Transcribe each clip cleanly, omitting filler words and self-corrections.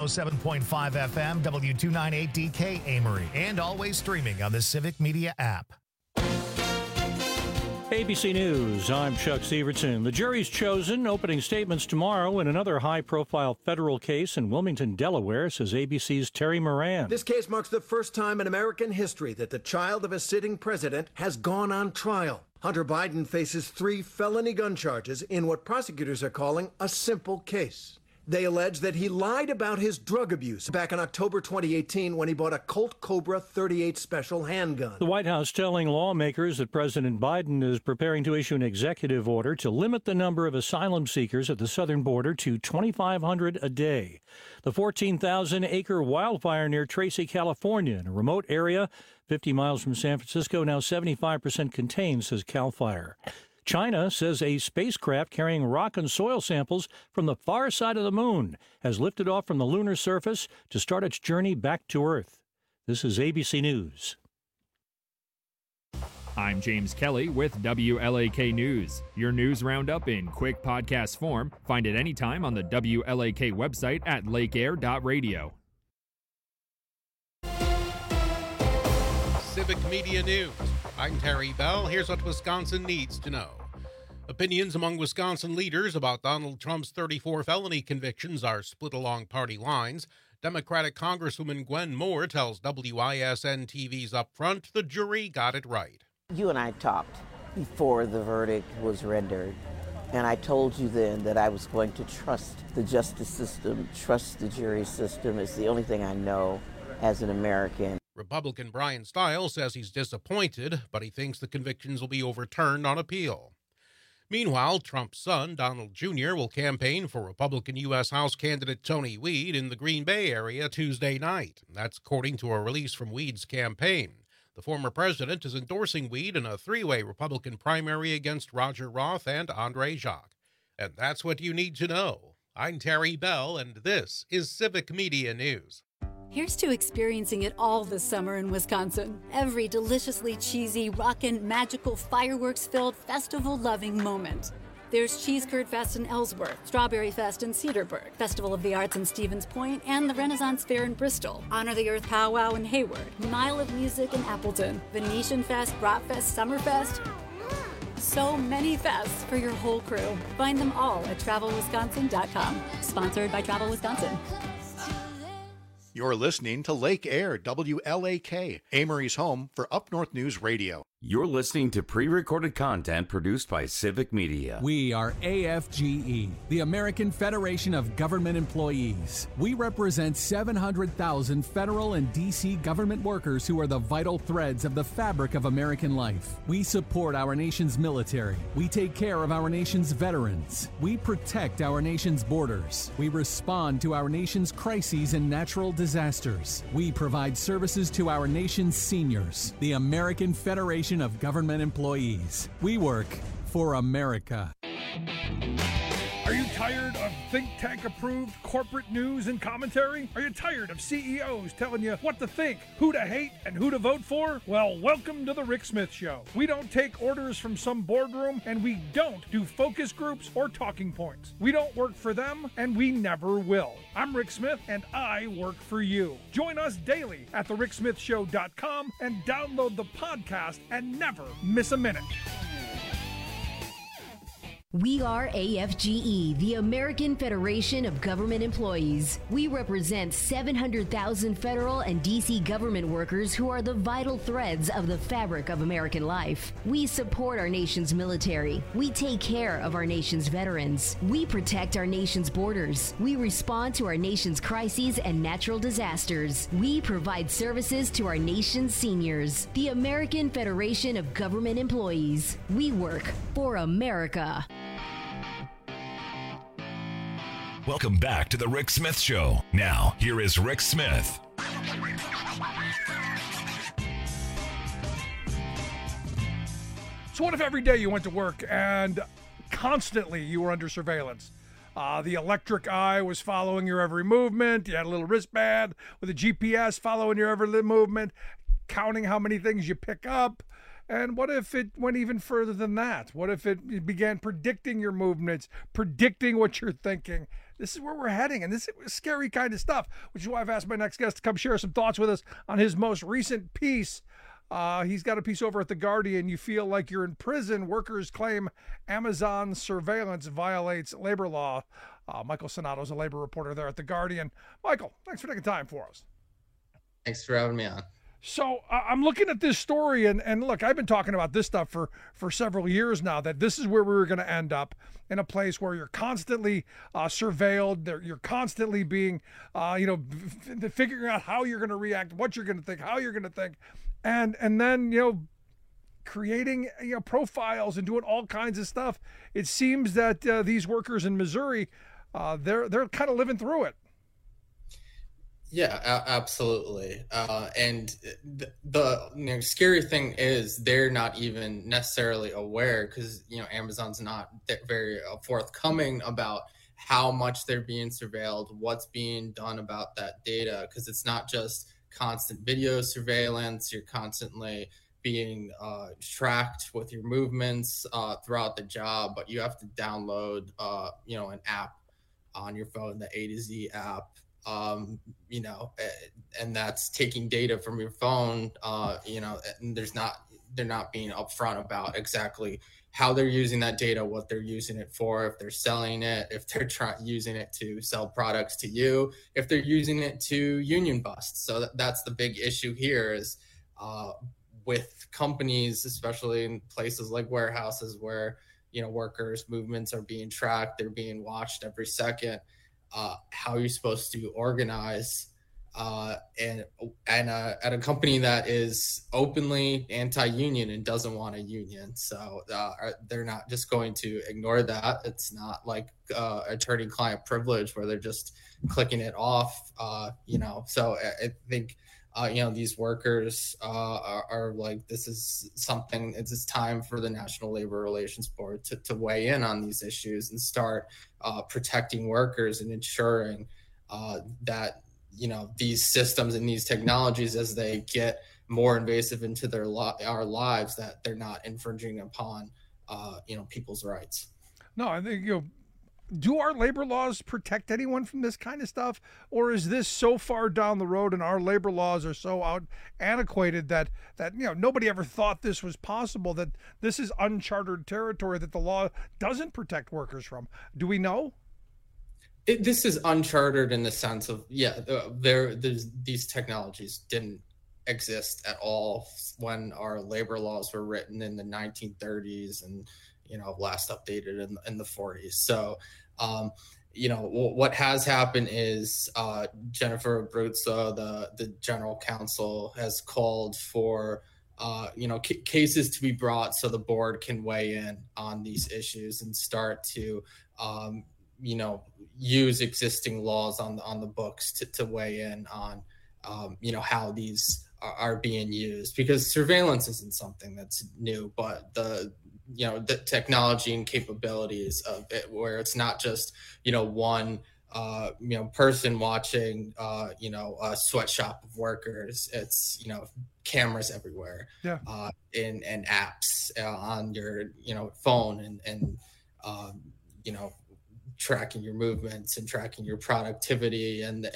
107.5 FM, W298DK Amory, and always streaming on the Civic Media app. ABC News, I'm Chuck Severson. The jury's chosen, opening statements tomorrow in another high-profile federal case in Wilmington, Delaware, says ABC's Terry Moran. This case marks the first time in American history that the child of a sitting president has gone on trial. Hunter Biden faces 3 felony gun charges in what prosecutors are calling a simple case. They allege that he lied about his drug abuse back in October 2018 when he bought a Colt Cobra 38 special handgun. The White House telling lawmakers that President Biden is preparing to issue an executive order to limit the number of asylum seekers at the southern border to 2,500 a day. The 14,000-acre wildfire near Tracy, California, in a remote area 50 miles from San Francisco, now 75% contained, says CAL FIRE. China says a spacecraft carrying rock and soil samples from the far side of the moon has lifted off from the lunar surface to start its journey back to Earth. This is ABC News. I'm James Kelly with WLAK News. Your news roundup in quick podcast form. Find it anytime on the WLAK website at lakeair.radio. Civic Media News. I'm Terry Bell. Here's what Wisconsin needs to know. Opinions among Wisconsin leaders about Donald Trump's 34 felony convictions are split along party lines. Democratic Congresswoman Gwen Moore tells WISN TV's Upfront the jury got it right. You and I talked before the verdict was rendered, and I told you then that I was going to trust the justice system, trust the jury system. It's the only thing I know as an American. Republican Brian Stiles says he's disappointed, but he thinks the convictions will be overturned on appeal. Meanwhile, Trump's son, Donald Jr., will campaign for Republican U.S. House candidate Tony Weed in the Green Bay area Tuesday night. That's according to a release from Weed's campaign. The former president is endorsing Weed in a 3-way Republican primary against Roger Roth and Andre Jacques. And that's what you need to know. I'm Terry Bell, and this is Civic Media News. Here's to experiencing it all this summer in Wisconsin. Every deliciously cheesy, rockin', magical, fireworks-filled, festival-loving moment. There's Cheese Curd Fest in Ellsworth, Strawberry Fest in Cedarburg, Festival of the Arts in Stevens Point, and the Renaissance Fair in Bristol, Honor the Earth Powwow in Hayward, Mile of Music in Appleton, Venetian Fest, Bratfest, Summerfest. So many fests for your whole crew. Find them all at TravelWisconsin.com. Sponsored by Travel Wisconsin. You're listening to Lake Air, WLAK, Amory's home for Up North News Radio. You're listening to pre-recorded content produced by Civic Media. We are AFGE, the American Federation of Government Employees. We represent 700,000 federal and D.C. government workers who are the vital threads of the fabric of American life. We support our nation's military. We take care of our nation's veterans. We protect our nation's borders. We respond to our nation's crises and natural disasters. We provide services to our nation's seniors. The American Federation of Government Employees. We work for America. Are you tired of think tank approved corporate news and commentary? Are you tired of CEOs telling you what to think, who to hate, and who to vote for? Well, welcome to the Rick Smith Show. We don't take orders from some boardroom, and we don't do focus groups or talking points. We don't work for them, and we never will. I'm Rick Smith, and I work for you. Join us daily at thericksmithshow.com and download the podcast and never miss a minute. We are AFGE, the American Federation of Government Employees. We represent 700,000 federal and D.C. government workers who are the vital threads of the fabric of American life. We support our nation's military. We take care of our nation's veterans. We protect our nation's borders. We respond to our nation's crises and natural disasters. We provide services to our nation's seniors. The American Federation of Government Employees. We work for America. Welcome back to the Rick Smith Show. Now, here is Rick Smith. So what if every day you went to work and constantly you were under surveillance? The electric eye was following your every movement. You had a little wristband with a GPS following your every movement, counting how many things you pick up. And what if it went even further than that? What if it began predicting your movements, predicting what you're thinking? this is where we're heading, and this is scary kind of stuff, which is why I've asked my next guest to come share some thoughts with us on his most recent piece. He's got a piece over at The Guardian. You feel like you're in prison. Workers claim Amazon surveillance violates labor law. Michael Sonato is a labor reporter there at The Guardian. Michael, thanks for taking time for us. Thanks for having me on. So I'm looking at this story, and look, I've been talking about this stuff for several years now, that this is where we were going to end up, in a place where you're constantly surveilled. You're constantly being, figuring out how you're going to react, what you're going to think, how you're going to think. And then, creating profiles and doing all kinds of stuff. It seems that these workers in Missouri, they're kind of living through it. Yeah, absolutely. And the scary thing is they're not even necessarily aware, because Amazon's not very forthcoming about how much they're being surveilled, what's being done about that data, because it's not just constant video surveillance. You're constantly being tracked with your movements throughout the job, but you have to download an app on your phone, the A to Z app, and that's taking data from your phone, and they're not being upfront about exactly how they're using that data, what they're using it for, if they're selling it, if they're using it to sell products to you, if they're using it to union bust. So that's the big issue here is with companies, especially in places like warehouses where, workers' movements are being tracked, they're being watched every second. How are you supposed to organize and at a company that is openly anti-union and doesn't want a union? So they're not just going to ignore that. It's not like attorney-client privilege where they're just clicking it off. So I think these workers are like, this is something. It's time for the National Labor Relations Board to weigh in on these issues and start protecting workers and ensuring that these systems and these technologies, as they get more invasive into our lives, that they're not infringing upon people's rights. No, I think do our labor laws protect anyone from this kind of stuff, or is this so far down the road and our labor laws are so antiquated that nobody ever thought this was possible, that this is uncharted territory that the law doesn't protect workers from? Do we know? This is uncharted in the sense of, these technologies didn't exist at all when our labor laws were written in the 1930s and, last updated in the 40s. So, what has happened is Jennifer Abruzzo, the general counsel, has called for, cases to be brought so the board can weigh in on these issues and start to, use existing laws on the books to weigh in on, how these are being used, because surveillance isn't something that's new, but the technology and capabilities of it, where it's not just, one, person watching, a sweatshop of workers. It's, cameras everywhere, and apps on your, phone and tracking your movements and tracking your productivity and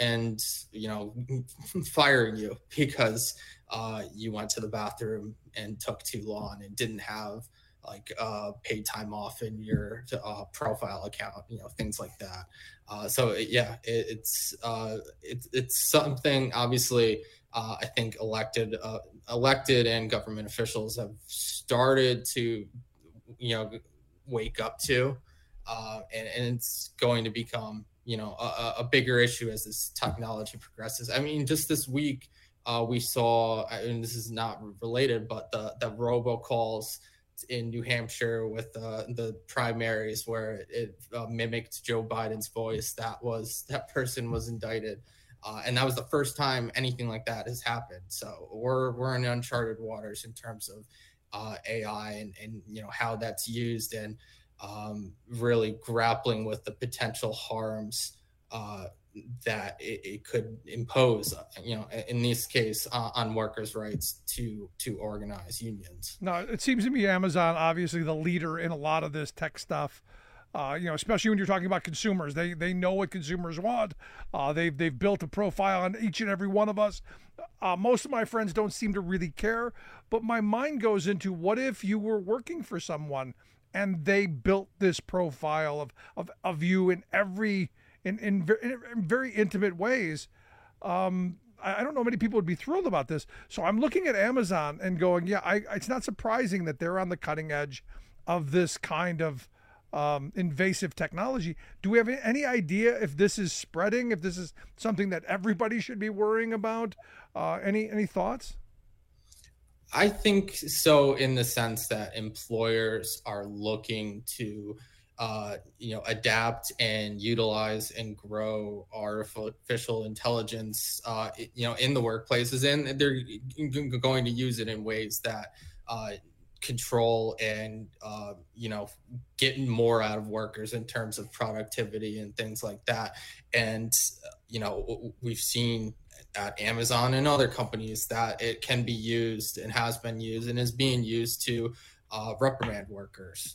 firing you because you went to the bathroom and took too long and didn't have paid time off in your profile account, things like that. It's something, obviously, I think elected and government officials have started to, wake up to, and it's going to become, a bigger issue as this technology progresses. I mean, just this week, we saw, and this is not related, but the robocalls in New Hampshire with the primaries where it mimicked Joe Biden's voice. That person was indicted. And that was the first time anything like that has happened. So we're in uncharted waters in terms of AI and how that's used, and really grappling with the potential harms that it could impose, in this case, on workers' rights to organize unions. No, it seems to me Amazon, obviously the leader in a lot of this tech stuff. especially when you're talking about consumers. They know what consumers want. They've built a profile on each and every one of us. Most of my friends don't seem to really care, but my mind goes into, what if you were working for someone and they built this profile of you in very intimate ways? I don't know many people would be thrilled about this. So I'm looking at Amazon and going, it's not surprising that they're on the cutting edge of this kind of invasive technology. Do we have any idea if this is spreading, if this is something that everybody should be worrying about? Any thoughts? I think so, in the sense that employers are looking to adapt and utilize and grow artificial intelligence, in the workplaces, and they're going to use it in ways that control and get more out of workers in terms of productivity and things like that. And we've seen at Amazon and other companies that it can be used and has been used and is being used to reprimand workers,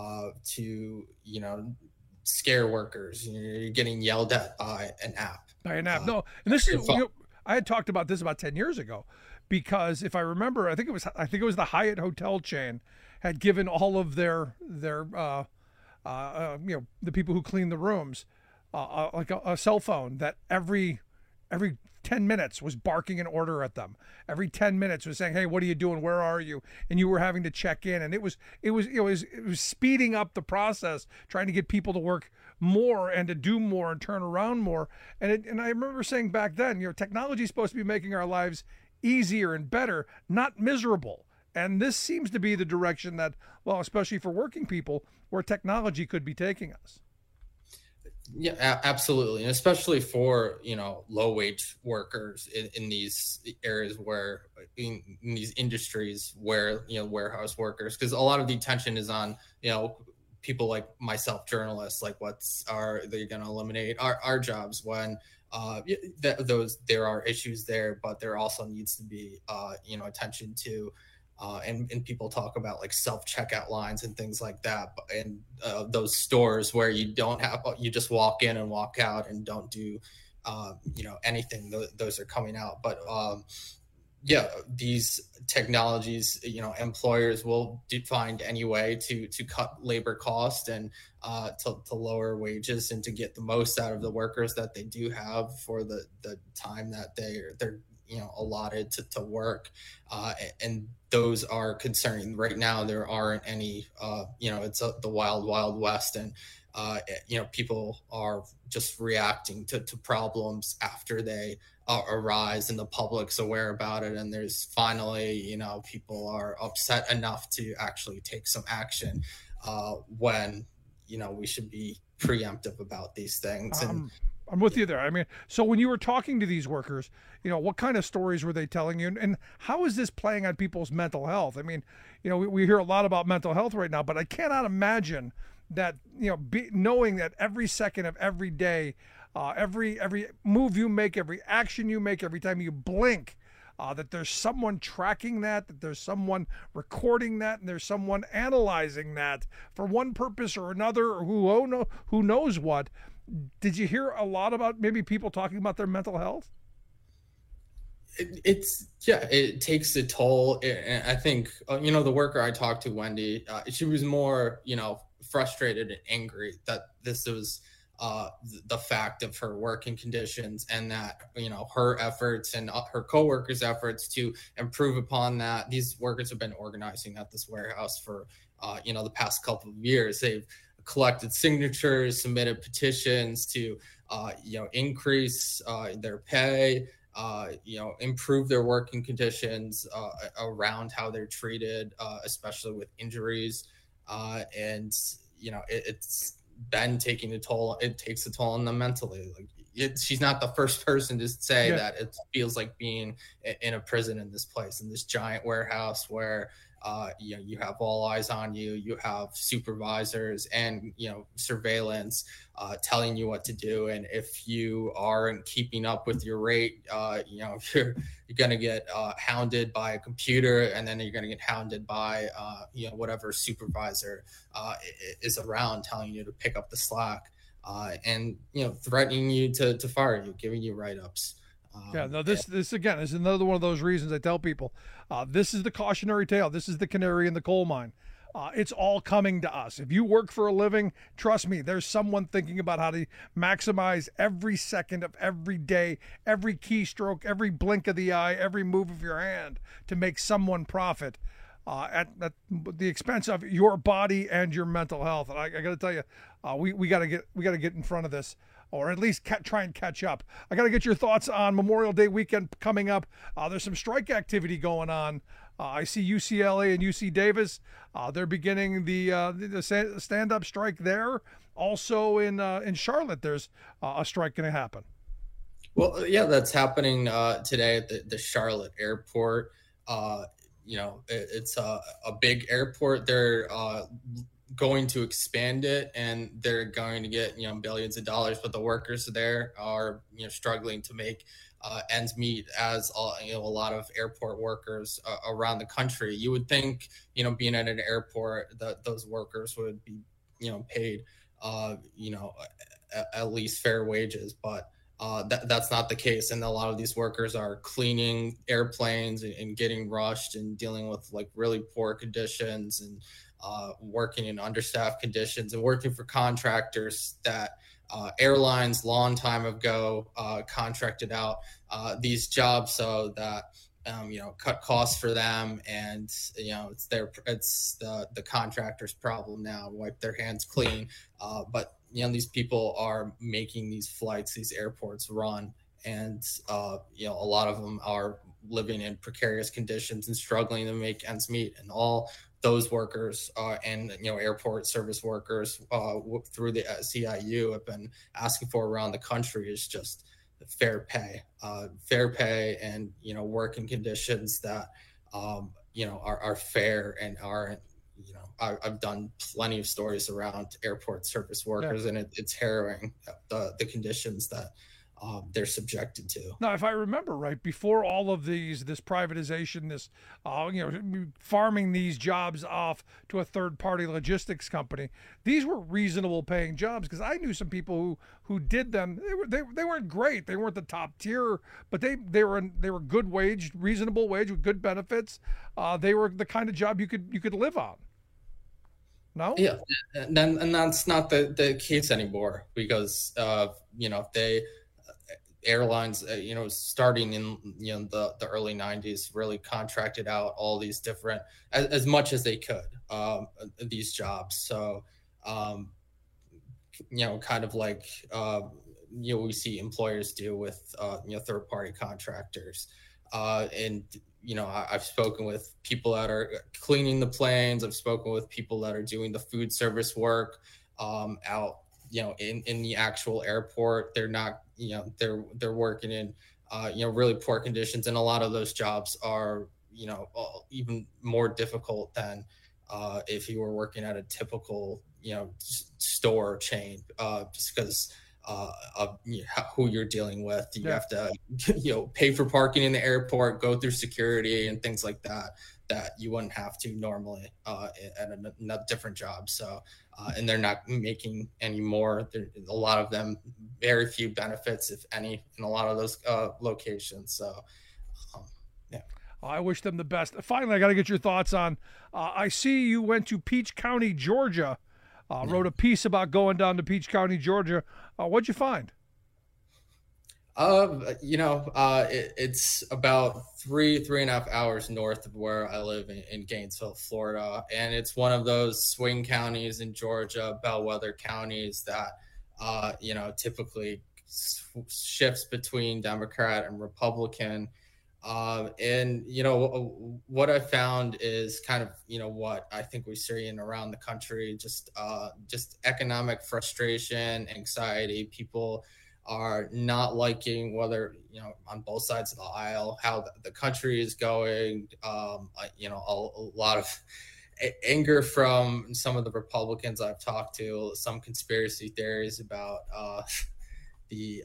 to scare workers. You're getting yelled at by an app. No, and this is I had talked about this about 10 years ago, because if I remember, I think it was the Hyatt hotel chain had given all of their the people who clean the rooms like a cell phone that every 10 minutes was barking an order at them. Every 10 minutes was saying, "Hey, what are you doing? Where are you?" And you were having to check in, and it was speeding up the process, trying to get people to work more and to do more and turn around more. And I remember saying back then, technology is supposed to be making our lives easier and better, not miserable. And this seems to be the direction that, well, especially for working people, where technology could be taking us. Yeah, absolutely. And especially for, low wage workers in these areas where, in these industries where, warehouse workers, because a lot of the attention is on, people like myself, journalists, like are they going to eliminate our jobs when there are issues there, but there also needs to be, attention to, and people talk about like self-checkout lines and things like that, and those stores where you just walk in and walk out and don't do anything. Those are coming out, but these technologies, employers will find any way to cut labor cost and to lower wages and to get the most out of the workers that they do have for the time that they're allotted to work, and those are concerning. Right now there aren't any, it's the wild west, and people are just reacting to problems after they arise and the public's aware about it, and there's finally, people are upset enough to actually take some action, when we should be preemptive about these things. And I'm with you there. I mean, so when you were talking to these workers, what kind of stories were they telling you? And how is this playing on people's mental health? I mean, we hear a lot about mental health right now, but I cannot imagine that, knowing that every second of every day, every move you make, every action you make, every time you blink, that there's someone tracking that there's someone recording that, and there's someone analyzing that for one purpose or another, or who knows what. Did you hear a lot about maybe people talking about their mental health? It takes a toll. And I think, the worker I talked to, Wendy, she was more, frustrated and angry that this was the fact of her working conditions, and that, her efforts and her coworkers' efforts to improve upon that. These workers have been organizing at this warehouse for, the past couple of years. They've collected signatures, submitted petitions to, increase their pay, improve their working conditions around how they're treated, especially with injuries. And, it's been taking a toll. It takes a toll on them mentally. She's not the first person to say that it feels like being in a prison in this place, in this giant warehouse where, You have all eyes on you. You have supervisors and, surveillance telling you what to do. And if you aren't keeping up with your rate, you're going to get hounded by a computer, and then you're going to get hounded by, whatever supervisor is around telling you to pick up the slack, and, threatening you to fire you, giving you write-ups. This again is another one of those reasons I tell people, this is the cautionary tale. This is the canary in the coal mine. It's all coming to us. If you work for a living, trust me, there's someone thinking about how to maximize every second of every day, every keystroke, every blink of the eye, every move of your hand to make someone profit at the expense of your body and your mental health. And I got to tell you, we got to get in front of this, or at least try and catch up. I got to get your thoughts on Memorial Day weekend coming up. There's some strike activity going on. I see UCLA and UC Davis. They're beginning the stand-up strike there. Also in Charlotte, there's a strike going to happen. Well, yeah, that's happening today at the Charlotte airport. It's a big airport. They're going to expand it, and they're going to get billions of dollars, but the workers there are struggling to make ends meet, as a lot of airport workers around the country. You would think being at an airport that those workers would be paid at least fair wages, but that's not the case. And a lot of these workers are cleaning airplanes and getting rushed and dealing with like really poor conditions, and working in understaffed conditions, and working for contractors that airlines long time ago contracted out these jobs so that cut costs for them, and it's the contractor's problem now, wipe their hands clean. But these people are making these flights, these airports run, and a lot of them are living in precarious conditions and struggling to make ends meet. And all those workers and airport service workers through the SEIU have been asking for around the country is just fair pay, and working conditions that are fair and aren't. I've done plenty of stories around airport service workers, and it's harrowing, the conditions that they're subjected to. Now, if I remember right, before all of this privatization, this farming these jobs off to a third-party logistics company, these were reasonable paying jobs, because I knew some people who did them. They weren't great. They weren't the top tier, but they were good wage, reasonable wage with good benefits. They were the kind of job you could live on. No? Yeah, and that's not the case anymore, because airlines, starting in the early 90s, really contracted out all these different, as much as they could, these jobs. So, kind of like we see employers do with third-party contractors, and I've spoken with people that are cleaning the planes. I've spoken with people that are doing the food service work out in the actual airport. They're not they're working in really poor conditions, and a lot of those jobs are even more difficult than if you were working at a typical store chain, just because of who you're dealing with. You have to pay for parking in the airport, go through security and things like that you wouldn't have to normally at a different job. So and they're not making any more. A lot of them, very few benefits, if any, in a lot of those locations. So I wish them the best. Finally, I got to get your thoughts on, I see you went to Peach County, Georgia, wrote a piece about going down to Peach County, Georgia. What'd you find? It's about 3.5 hours north of where I live in Gainesville, Florida. And it's one of those swing counties in Georgia, bellwether counties that, typically shifts between Democrat and Republican. What I found is kind of, what I think we see around the country, just economic frustration, anxiety, people are not liking, whether, on both sides of the aisle, how the country is going. A lot of anger from some of the Republicans I've talked to, some conspiracy theories about the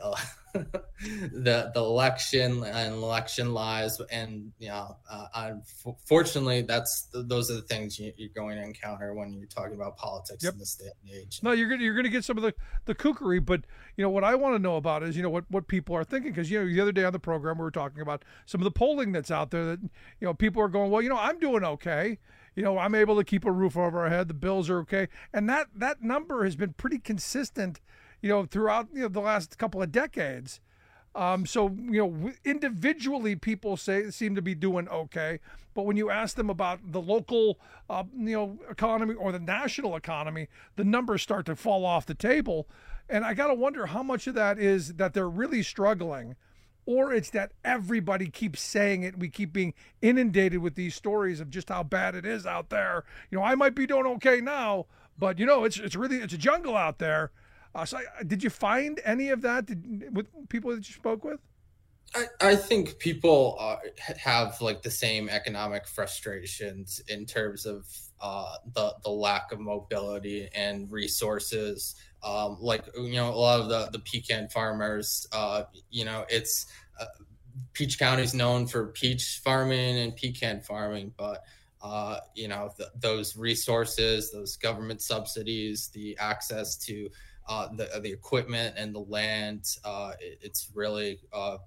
election and election lies, and unfortunately, those are the things you're going to encounter when you're talking about politics in this day and age. No, you're going to get some of the kookery, but what I want to know about is what people are thinking, because the other day on the program we were talking about some of the polling that's out there that people are going, well, I'm doing okay. I'm able to keep a roof over our head. The bills are okay, and that number has been pretty consistent throughout the last couple of decades. So individually people seem to be doing okay, but when you ask them about the local economy or the national economy, the numbers start to fall off the table. And I got to wonder how much of that is that they're really struggling, or it's that everybody keeps saying it. We keep being inundated with these stories of just how bad it is out there. I might be doing okay now, but it's a jungle out there. So did you find any of that with people that you spoke with? I think people have the same economic frustrations in terms of the lack of mobility and resources. A lot of the pecan farmers, it's Peach County is known for peach farming and pecan farming, but those resources, those government subsidies, the access to the equipment and the land, it's really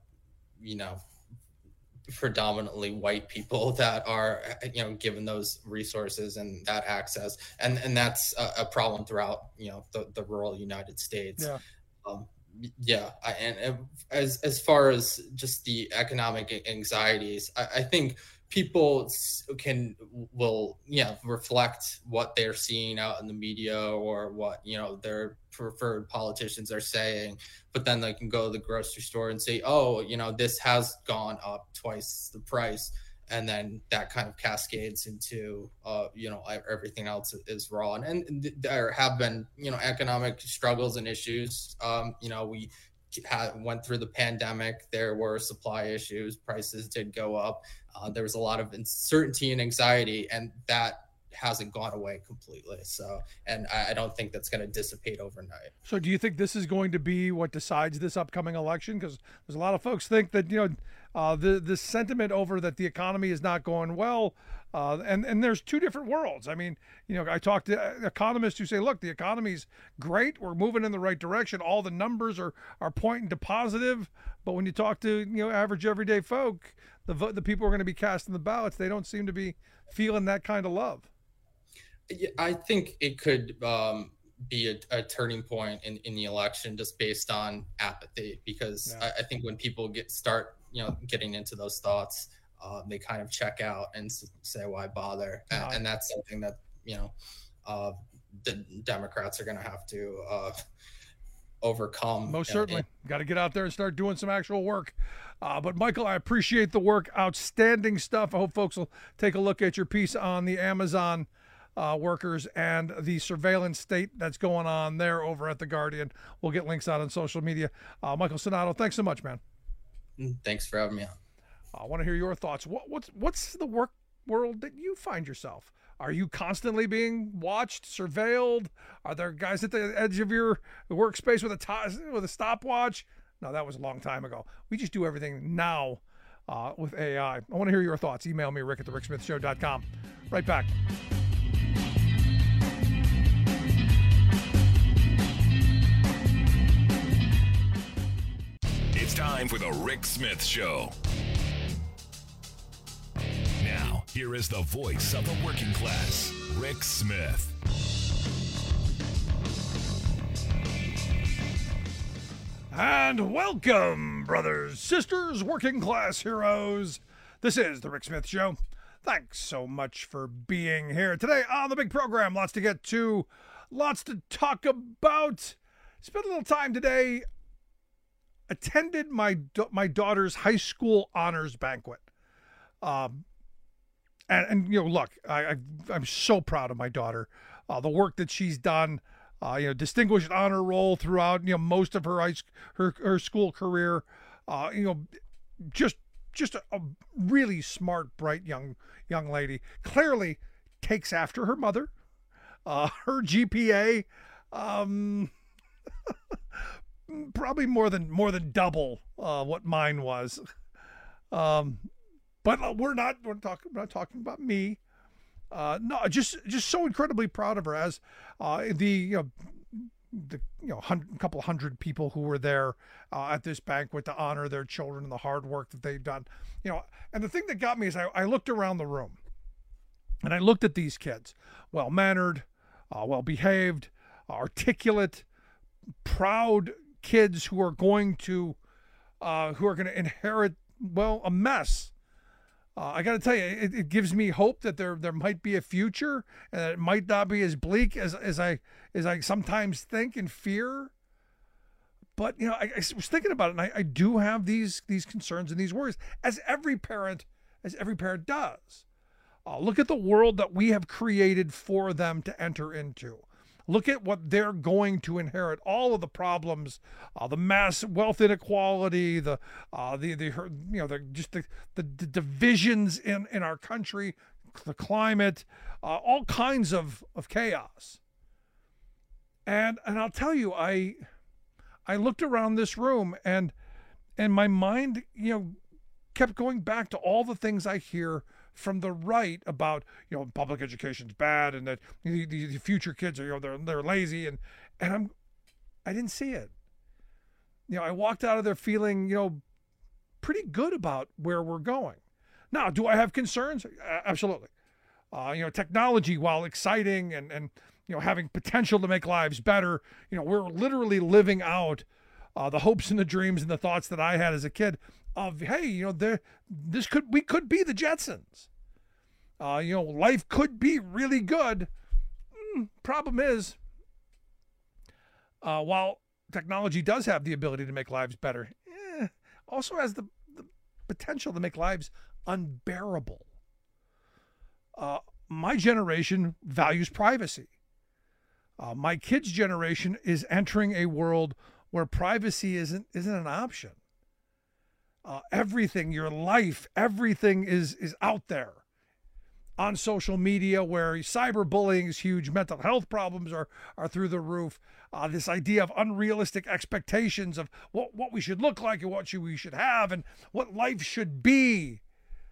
predominantly white people that are given those resources and that access, and that's a problem throughout the rural United States. And as far as just the economic anxieties, I think people will reflect what they're seeing out in the media or what their preferred politicians are saying, but then they can go to the grocery store and say, oh, this has gone up twice the price, and then that kind of cascades into everything else is wrong. And there have been economic struggles and issues. We went through the pandemic. There were supply issues. Prices did go up. There was a lot of uncertainty and anxiety, and that hasn't gone away completely. So, and I don't think that's going to dissipate overnight. So do you think this is going to be what decides this upcoming election? Because there's a lot of folks think that, the sentiment over that the economy is not going well. And there's two different worlds. I mean, I talk to economists who say, look, the economy's great. We're moving in the right direction. All the numbers are pointing to positive. But when you talk to, average everyday folk, the people who are going to be casting the ballots, they don't seem to be feeling that kind of love. I think it could be a turning point in the election just based on apathy, because I think when people start getting into those thoughts, they kind of check out and say, why bother? And that's something that the Democrats are going to have to overcome. Most certainly. Got to get out there and start doing some actual work. But Michael, I appreciate the work. Outstanding stuff. I hope folks will take a look at your piece on the Amazon workers and the surveillance state that's going on there over at The Guardian. We'll get links out on social media. Michael Sonato, thanks so much, man. Thanks for having me on. I want to hear your thoughts. What's the work world that you find yourself? Are you constantly being watched, surveilled? Are there guys at the edge of your workspace with a stopwatch? No, that was a long time ago. We just do everything now with AI. I want to hear your thoughts. Email me, rick@thericksmithshow.com. Right back. It's time for the Rick Smith Show. Now, here is the voice of the working class, Rick Smith. And welcome, brothers, sisters, working class heroes. This is the Rick Smith Show. Thanks so much for being here today on the big program. Lots to get to, lots to talk about. Spent a little time today. Attended my daughter's high school honors banquet. And look, I'm so proud of my daughter. The work that she's done, distinguished honor roll throughout, most of her school career. Just a really smart, bright young lady. Clearly takes after her mother. Her GPA, probably more than double what mine was. But we're not talking about me. No, just so incredibly proud of her, as the couple hundred people who were there at this banquet to honor their children and the hard work that they've done. And the thing that got me is I looked around the room and I looked at these kids, well-mannered, well-behaved, articulate, proud kids who are going to inherit, a mess. I got to tell you, it gives me hope that there might be a future, and that it might not be as bleak as I sometimes think and fear. But I was thinking about it, and I do have these concerns and these worries, as every parent does. Look at the world that we have created for them to enter into. Look at what they're going to inherit. All of the problems, the mass wealth inequality, the divisions in our country, the climate, all kinds of chaos. And I'll tell you, I looked around this room and my mind, kept going back to all the things I hear from the right about, public education's bad, and that the future kids are, they're lazy, and I didn't see it. I walked out of there feeling, pretty good about where we're going. Now, do I have concerns? Absolutely. Technology, while exciting and having potential to make lives better, we're literally living out the hopes and the dreams and the thoughts that I had as a kid of, hey, we could be the Jetsons. Life could be really good. Problem is, while technology does have the ability to make lives better, also has the potential to make lives unbearable. My generation values privacy. My kids' generation is entering a world where privacy isn't an option. Everything, your life, everything is out there on social media, where cyberbullying is huge, mental health problems are through the roof. This idea of unrealistic expectations of what we should look like and what we should have and what life should be.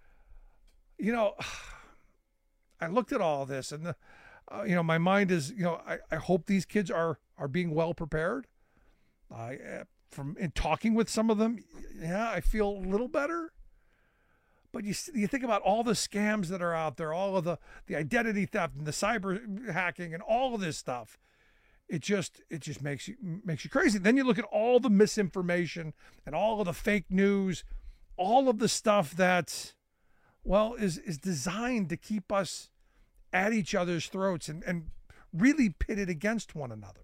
I looked at all this and my mind is, I hope these kids are being well prepared. From in talking with some of them, I feel a little better. But you think about all the scams that are out there, all of the identity theft and the cyber hacking and all of this stuff. It just makes you crazy. Then you look at all the misinformation and all of the fake news, all of the stuff that, is designed to keep us at each other's throats and really pitted against one another.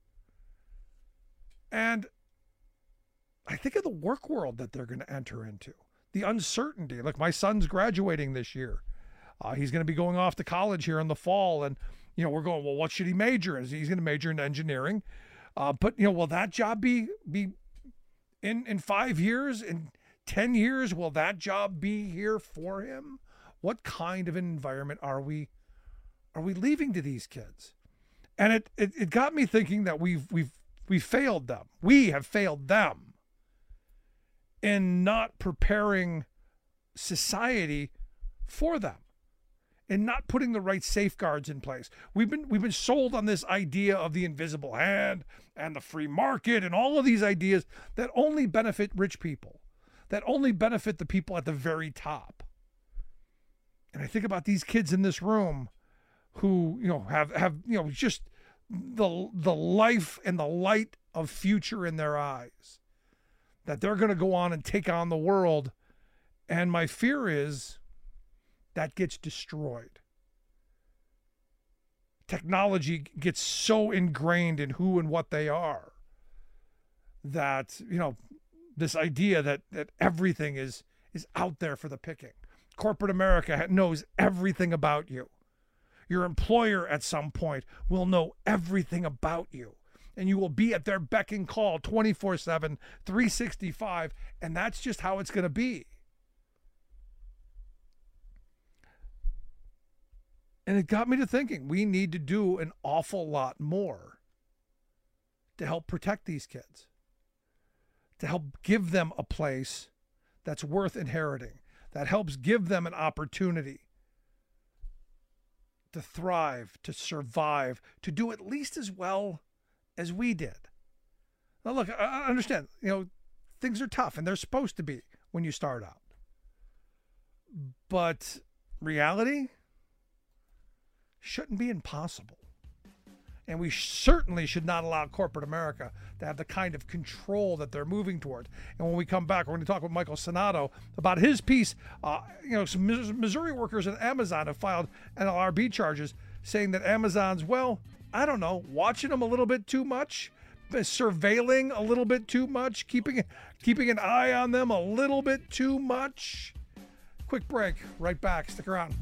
And I think of the work world that they're going to enter into. The uncertainty. Look, my son's graduating this year. He's going to be going off to college here in the fall. And, we're going, well, what should he major in? He's going to major in engineering. But, will that job be in 5 years, in 10 years? Will that job be here for him? What kind of an environment are we leaving to these kids? And it got me thinking that we've failed them. We have failed them in not preparing society for them, and not putting the right safeguards in place. We've been sold on this idea of the invisible hand and the free market and all of these ideas that only benefit rich people, that only benefit the people at the very top. And I think about these kids in this room who, have just the life and the light of future in their eyes, that they're going to go on and take on the world. And my fear is that gets destroyed. Technology gets so ingrained in who and what they are that, this idea that everything is out there for the picking. Corporate America knows everything about you. Your employer at some point will know everything about you, and you will be at their beck and call 24/7, 365, and that's just how it's going to be. And it got me to thinking, we need to do an awful lot more to help protect these kids, to help give them a place that's worth inheriting, that helps give them an opportunity to thrive, to survive, to do at least as well as we did. Now, look, I understand, things are tough, and they're supposed to be when you start out. But reality shouldn't be impossible. And we certainly should not allow corporate America to have the kind of control that they're moving toward. And when we come back, we're going to talk with Michael Sonato about his piece. Some Missouri workers at Amazon have filed NLRB charges saying that Amazon's, watching them a little bit too much, surveilling a little bit too much, keeping an eye on them a little bit too much. Quick break. Right back. Stick around.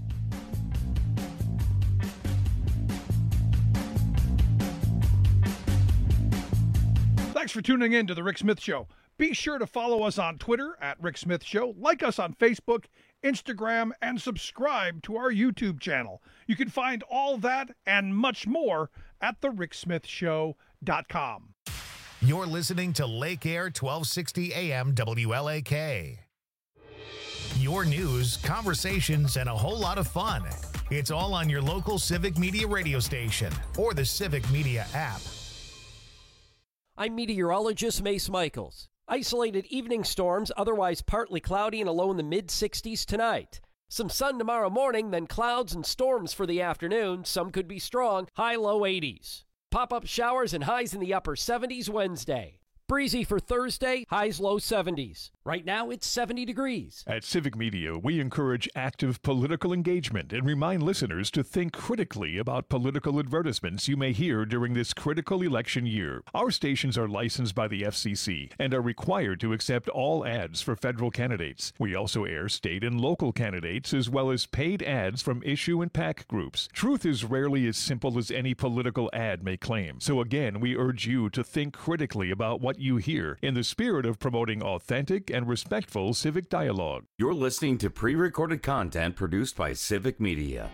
Thanks for tuning in to The Rick Smith Show. Be sure to follow us on Twitter at Rick Smith Show, like us on Facebook, Instagram, and subscribe to our YouTube channel. You can find all that and much more at thericksmithshow.com. You're listening to Lake Air 1260 AM WLAK. Your news, conversations, and a whole lot of fun. It's all on your local Civic Media radio station or the Civic Media app. I'm meteorologist Mace Michaels. Isolated evening storms, otherwise partly cloudy and a low in the mid-60s tonight. Some sun tomorrow morning, then clouds and storms for the afternoon. Some could be strong, high-low 80s. Pop-up showers and highs in the upper 70s Wednesday. Breezy for Thursday, highs low 70s. Right now, it's 70 degrees. At Civic Media, we encourage active political engagement and remind listeners to think critically about political advertisements you may hear during this critical election year. Our stations are licensed by the FCC and are required to accept all ads for federal candidates. We also air state and local candidates as well as paid ads from issue and PAC groups. Truth is rarely as simple as any political ad may claim. So again, we urge you to think critically about what you hear in the spirit of promoting authentic and respectful civic dialogue. You're listening to pre-recorded content produced by Civic Media.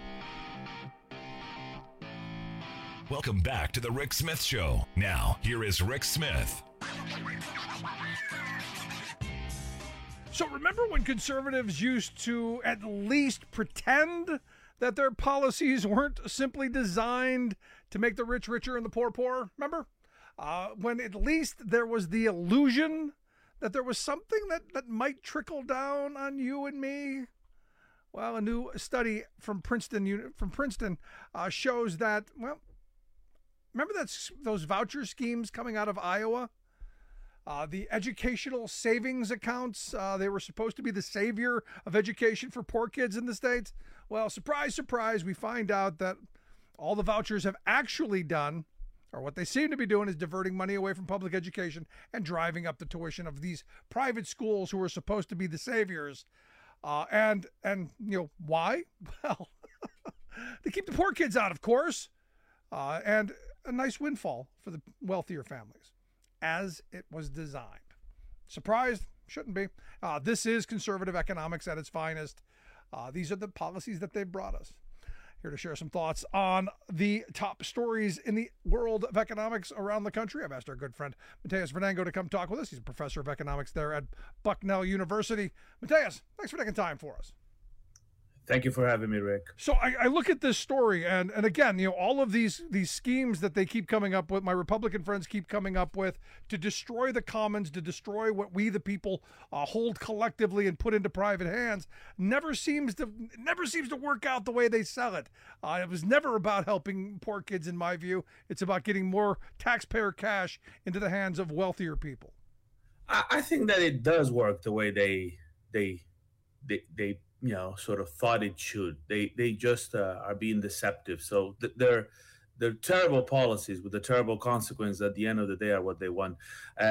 Welcome back to the Rick Smith Show. Now, here is Rick Smith. So remember when conservatives used to at least pretend that their policies weren't simply designed to make the rich richer and the poor poorer? Remember? When at least there was the illusion that there was something that might trickle down on you and me. Well, a new study from Princeton shows that, remember those voucher schemes coming out of Iowa? The educational savings accounts, they were supposed to be the savior of education for poor kids in the States. Well, surprise, surprise, we find out that all the vouchers have actually done, or what they seem to be doing, is diverting money away from public education and driving up the tuition of these private schools who are supposed to be the saviors. And why? Well, they keep the poor kids out, of course, and a nice windfall for the wealthier families, as it was designed. Surprised? Shouldn't be. This is conservative economics at its finest. These are the policies that they've brought us. Here to share some thoughts on the top stories in the world of economics around the country, I've asked our good friend Mateus Venango to come talk with us. He's a professor of economics there at Bucknell University. Mateus, thanks for taking time for us. Thank you for having me, Rick. So I look at this story, and again, all of these schemes that they keep coming up with, my Republican friends keep coming up with, to destroy the commons, to destroy what we the people hold collectively and put into private hands, never seems to work out the way they sell it. It was never about helping poor kids, in my view. It's about getting more taxpayer cash into the hands of wealthier people. I think that it does work the way they sort of thought it should. They just are being deceptive. So they're terrible policies with the terrible consequence at the end of the day are what they want.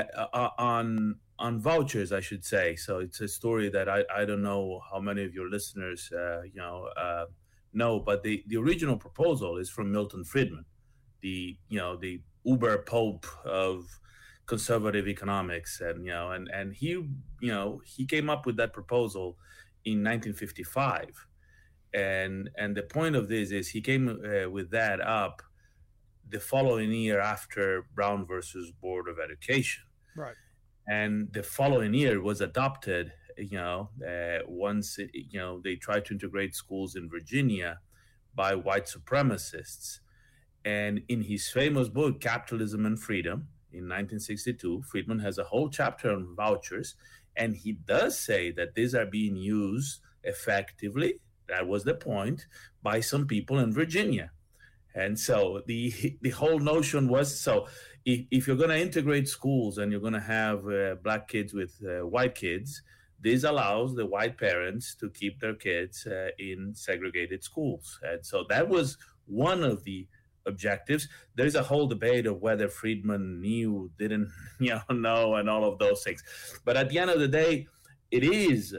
On vouchers, I should say. So it's a story that I don't know how many of your listeners No, but the original proposal is from Milton Friedman, the uber pope of conservative economics, and he came up with that proposal in 1955, and the point of this is he came with that up the following year after Brown versus Board of Education, right? And the following year was adopted. Once they tried to integrate schools in Virginia by white supremacists, and in his famous book Capitalism and Freedom in 1962, Friedman has a whole chapter on vouchers, and he does say that these are being used effectively. That was the point, by some people in Virginia. And so the whole notion was, so if you're going to integrate schools and you're going to have black kids with white kids, this allows the white parents to keep their kids in segregated schools. And so that was one of the objectives. There's a whole debate of whether Friedman knew, didn't know, and all of those things. But at the end of the day, it is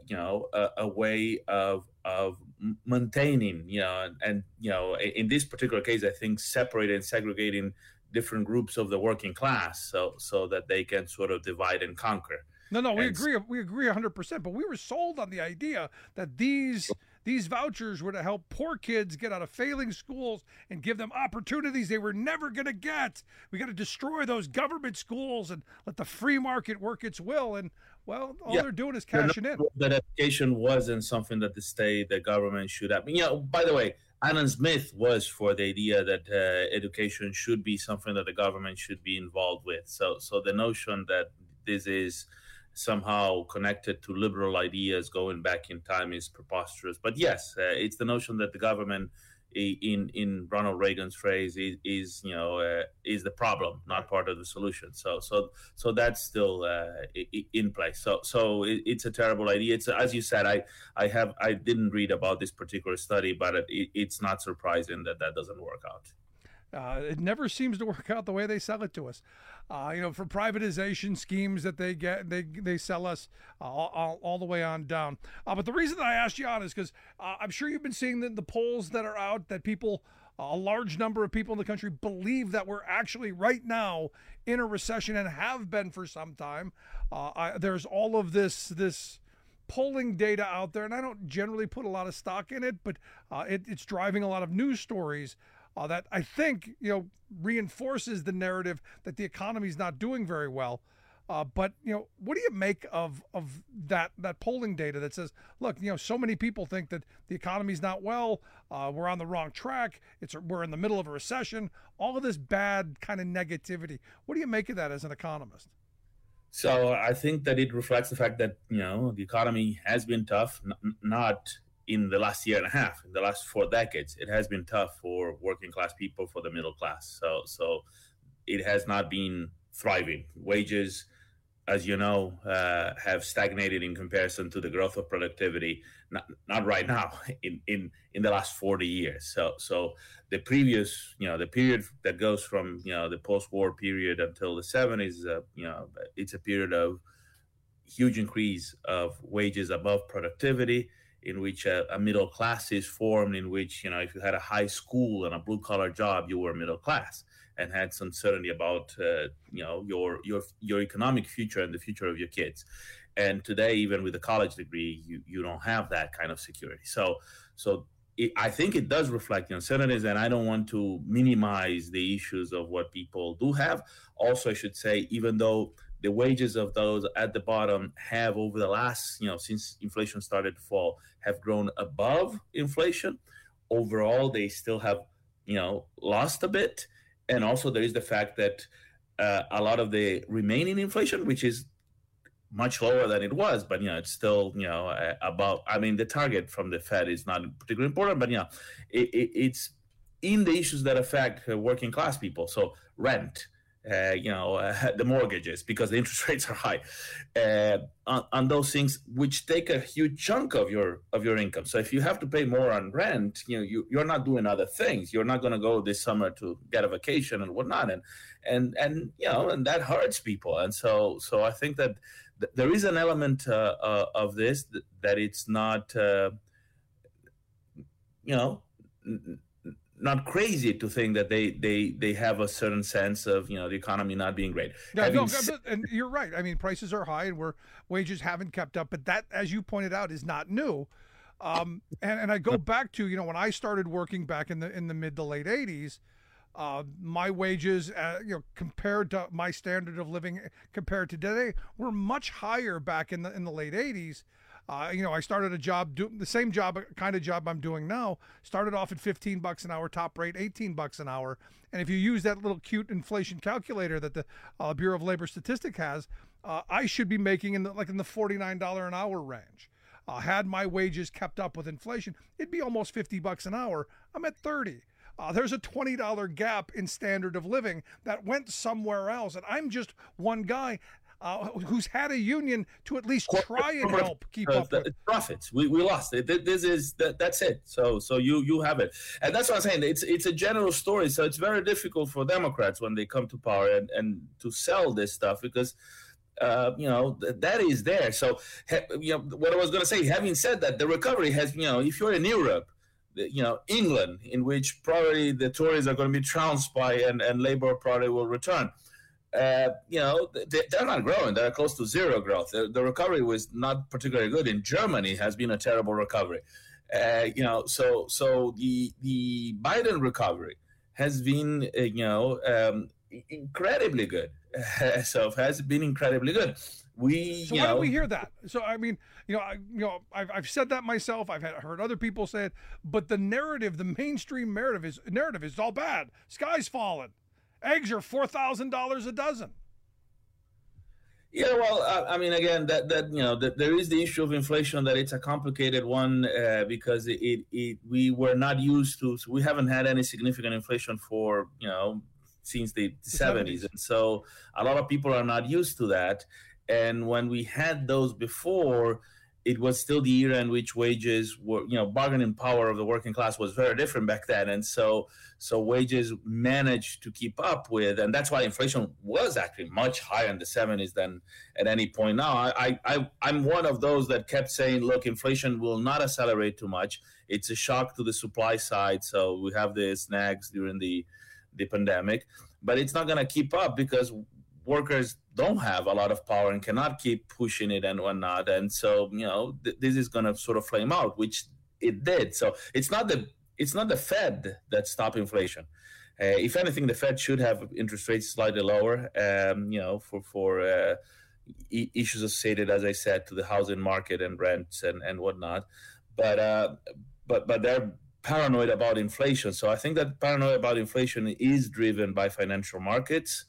a way of maintaining, and in this particular case, I think separating and segregating different groups of the working class so that they can sort of divide and conquer. No, we agree 100%, but we were sold on the idea that these vouchers were to help poor kids get out of failing schools and give them opportunities they were never going to get. We got to destroy those government schools and let the free market work its will. And, well, all they're doing is cashing in. That education wasn't something that the government should have. By the way, Adam Smith was for the idea that education should be something that the government should be involved with. So the notion that this is somehow connected to liberal ideas going back in time is preposterous. But yes, it's the notion that the government, in Ronald Reagan's phrase, is the problem, not part of the solution. So that's still in place. So it's a terrible idea. It's, as you said, I didn't read about this particular study, but it's not surprising that doesn't work out. It never seems to work out the way they sell it to us. For privatization schemes that they get, they sell us all the way on down. But the reason that I asked you on is because I'm sure you've been seeing the polls that are out that people, a large number of people in the country believe that we're actually right now in a recession and have been for some time. There's all of this polling data out there, and I don't generally put a lot of stock in it, but it's driving a lot of news stories that I think reinforces the narrative that the economy is not doing very well. But what do you make of that polling data that says, look, so many people think that the economy's not well, we're on the wrong track, we're in the middle of a recession, all of this bad kind of negativity. What do you make of that as an economist? So I think that it reflects the fact that the economy has been tough, not in the last year and a half, in the last 4 decades. It has been tough for working class people, for the middle class. So it has not been thriving. Wages, as you know, have stagnated in comparison to the growth of productivity. Not right now, in the last 40 years. So the previous, the period that goes from the post-war period until the 70s, it's a period of huge increase of wages above productivity, in which a middle class is formed, in which, if you had a high school and a blue-collar job, you were middle class and had some certainty about, your economic future and the future of your kids. And today, even with a college degree, you don't have that kind of security. So I think it does reflect the uncertainties, and I don't want to minimize the issues of what people do have. Also, I should say, even though the wages of those at the bottom have, over the last, since inflation started to fall, have grown above inflation, overall, they still have, lost a bit. And also there is the fact that a lot of the remaining inflation, which is much lower than it was, but, it's still, above. I mean, the target from the Fed is not particularly important, but, it's in the issues that affect working class people. So rent, the mortgages, because the interest rates are high, on those things, which take a huge chunk of your income. So if you have to pay more on rent, you're not doing other things. You're not going to go this summer to get a vacation and whatnot, and that hurts people. And so I think that there is an element of this that it's not. not crazy to think that they have a certain sense of the economy not being great. Yeah, and you're right. I mean, prices are high, and wages haven't kept up. But that, as you pointed out, is not new. And I go back to when I started working back in the mid to late '80s. My wages, compared to my standard of living, compared to today, were much higher back in the late '80s. I started a job, the same kind of job I'm doing now. Started off at $15 an hour, top rate $18 an hour. And if you use that little cute inflation calculator that the Bureau of Labor Statistics has, I should be making in the $49 an hour range. Had my wages kept up with inflation, it'd be almost $50 an hour. I'm at 30. There's a $20 gap in standard of living that went somewhere else, and I'm just one guy who's had a union to at least try and help keep up with profits. We lost it. That's it. So you have it, and that's what I'm saying. It's a general story. So it's very difficult for Democrats when they come to power and to sell this stuff because that is there. So what I was going to say. Having said that, the recovery has if you're in Europe. England, in which probably the Tories are going to be trounced by and Labour probably will return. They're not growing. They're close to zero growth. The recovery was not particularly good. In Germany, has been a terrible recovery. So the Biden recovery has been incredibly good. So it has been incredibly good. Why do we hear that? So I mean, I've said that myself. I've heard other people say it, but the mainstream narrative is all bad. Sky's falling. Eggs are $4,000 a dozen. Yeah, well, I mean, again, that there is the issue of inflation, that it's a complicated one because we were not used to. So we haven't had any significant inflation for since the 70s, and so a lot of people are not used to that. And when we had those before, it was still the era in which wages were, bargaining power of the working class was very different back then. And so wages managed to keep up with, and that's why inflation was actually much higher in the 70s than at any point now. I'm one of those that kept saying, look, inflation will not accelerate too much. It's a shock to the supply side. So we have the snags during the pandemic, but it's not going to keep up because workers don't have a lot of power and cannot keep pushing it and whatnot. And so, this is going to sort of flame out, which it did. So it's not the Fed that stopped inflation. If anything, the Fed should have interest rates slightly lower, for issues associated, as I said, to the housing market and rents and whatnot. But they're paranoid about inflation. So I think that paranoia about inflation is driven by financial markets.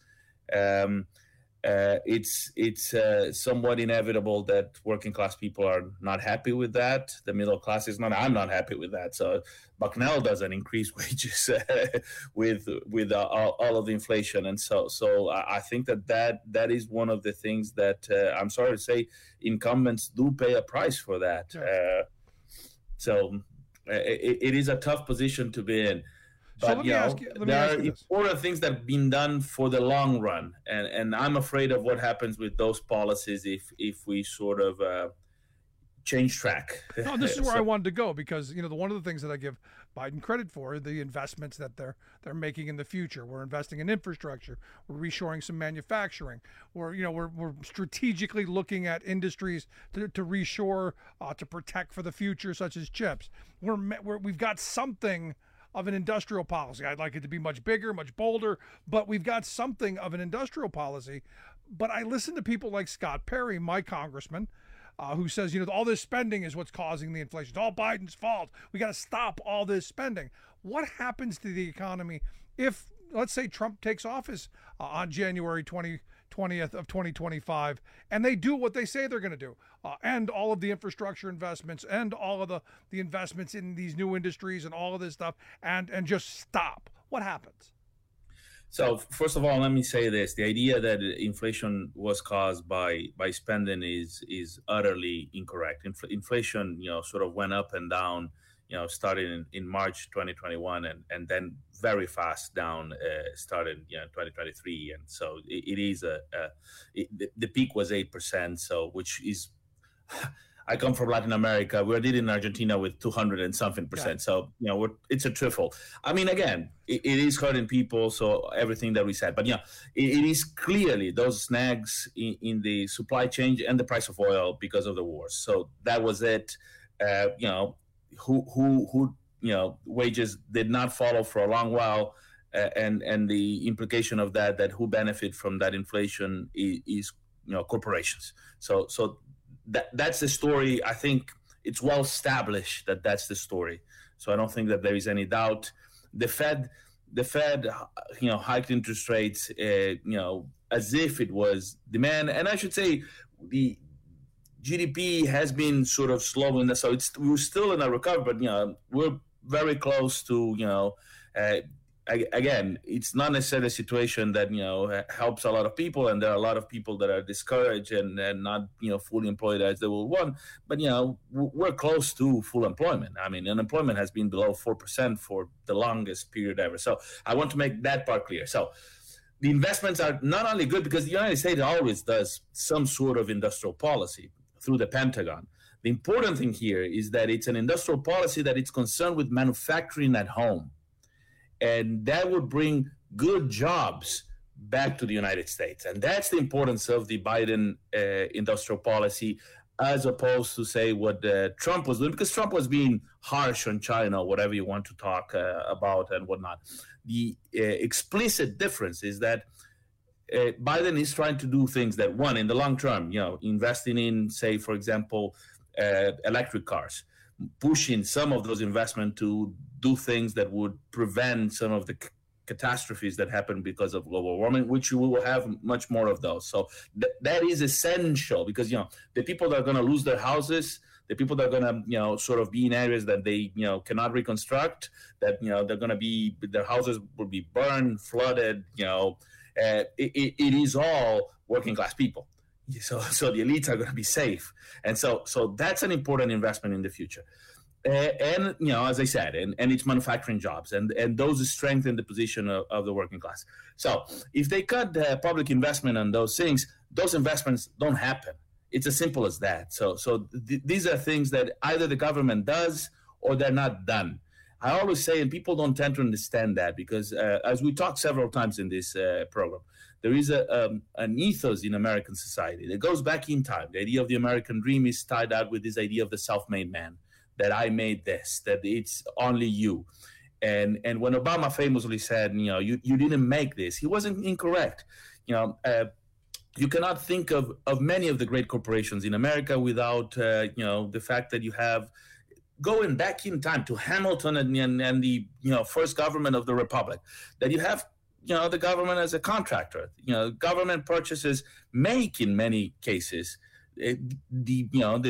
It's somewhat inevitable that working class people are not happy with that. The middle class is not. I'm not happy with that. So Bucknell doesn't increase wages with all of the inflation, and so I think that is one of the things that I'm sorry to say incumbents do pay a price for that. So it is a tough position to be in. But there are important things that have been done for the long run, and I'm afraid of what happens with those policies if we sort of change track. No, this is where I wanted to go because one of the things that I give Biden credit for are the investments that they're making in the future. We're investing in infrastructure. We're reshoring some manufacturing. We're strategically looking at industries to reshore to protect for the future, such as chips. We've got something of an industrial policy. I'd like it to be much bigger, much bolder, but we've got something of an industrial policy. But I listen to people like Scott Perry, my congressman, who says, all this spending is what's causing the inflation. It's all Biden's fault. We got to stop all this spending. What happens to the economy if, let's say, Trump takes office on January 20th of 2025, and they do what they say they're going to do, and all of the infrastructure investments and all of the investments in these new industries and all of this stuff, and just stop? What happens? So first of all, let me say this: the idea that inflation was caused by spending is utterly incorrect. Inflation, sort of went up and down, starting in March 2021, and then very fast down started 2023, and so it is the peak was 8%. So which is, I come from Latin America. We're leading Argentina with 200 and something percent. So, it's a trifle. I mean, again, it is hurting people. So everything that we said, but it is clearly those snags in the supply chain and the price of oil because of the wars. So that was it. Wages did not follow for a long while. And the implication of that who benefit from that inflation is corporations. So that's the story. I think it's well established that that's the story. So I don't think that there is any doubt. The Fed, hiked interest rates, as if it was demand. And I should say the GDP has been sort of slowing. So we're still in a recovery, but we're very close to again, it's not necessarily a situation that helps a lot of people, and there are a lot of people that are discouraged and not fully employed as they will want. But we're close to full employment. I mean, unemployment has been below 4% for the longest period ever. So I want to make that part clear. So the investments are not only good because the United States always does some sort of industrial policy through the Pentagon. The important thing here is that it's an industrial policy that it's concerned with manufacturing at home. And that would bring good jobs back to the United States. And that's the importance of the Biden industrial policy, as opposed to, say, what Trump was doing, because Trump was being harsh on China, whatever you want to talk about and whatnot. The explicit difference is that Biden is trying to do things that, one, in the long term, investing in, say, for example, electric cars, pushing some of those investments to do things that would prevent some of the catastrophes that happen because of global warming, which we will have much more of those. So that is essential because, the people that are going to lose their houses, the people that are going to, sort of be in areas that they, cannot reconstruct, that, they're going to be, their houses will be burned, flooded, it is all working class people. So the elites are going to be safe. And so that's an important investment in the future. And, as I said, and it's manufacturing jobs, and those strengthen the position of the working class. So if they cut public investment on those things, those investments don't happen. It's as simple as that. So these are things that either the government does or they're not done. I always say, and people don't tend to understand that because as we talked several times in this program, there is an ethos in American society that goes back in time. The idea of the American dream is tied out with this idea of the self-made man, that I made this, that it's only you. And when Obama famously said, you didn't make this, he wasn't incorrect. You cannot think of many of the great corporations in America without, the fact that you have, going back in time to Hamilton and the, first government of the Republic, that you have, the government as a contractor. Government purchases make in many cases the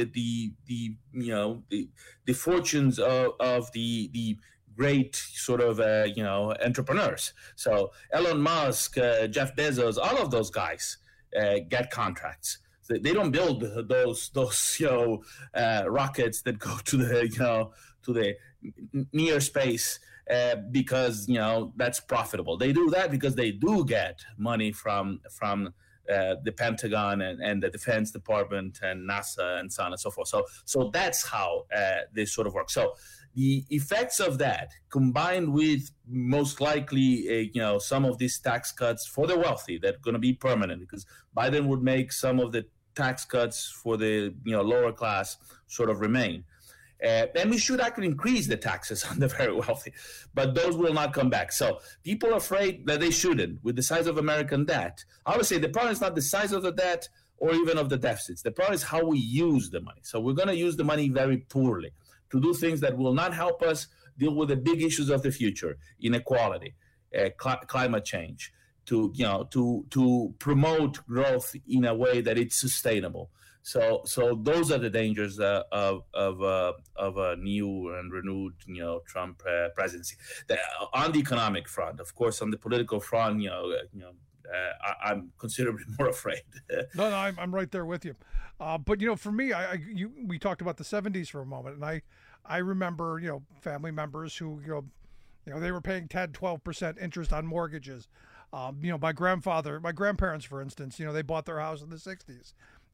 fortunes of the great sort of entrepreneurs. So Elon Musk, Jeff Bezos, all of those guys get contracts. They don't build those rockets that go to the near space because that's profitable. They do that because they do get money from the Pentagon and the Defense Department and NASA and so on and so forth. So that's how this sort of works. So the effects of that, combined with most likely, some of these tax cuts for the wealthy that are going to be permanent, because Biden would make some of the tax cuts for the lower class sort of remain. And we should actually increase the taxes on the very wealthy, but those will not come back. So people are afraid that they shouldn't. With the size of American debt, I would say the problem is not the size of the debt or even of the deficits. The problem is how we use the money. So we're going to use the money very poorly to do things that will not help us deal with the big issues of the future: inequality, climate change, to promote growth in a way that it's sustainable. So those are the dangers of a new and renewed, Trump presidency. On the economic front, of course, on the political front, I'm considerably more afraid. No, I'm right there with you. But for me, we talked about the 70s for a moment, and I remember family members who they were paying 10-12% interest on mortgages. My grandparents, for instance, they bought their house in the 60s.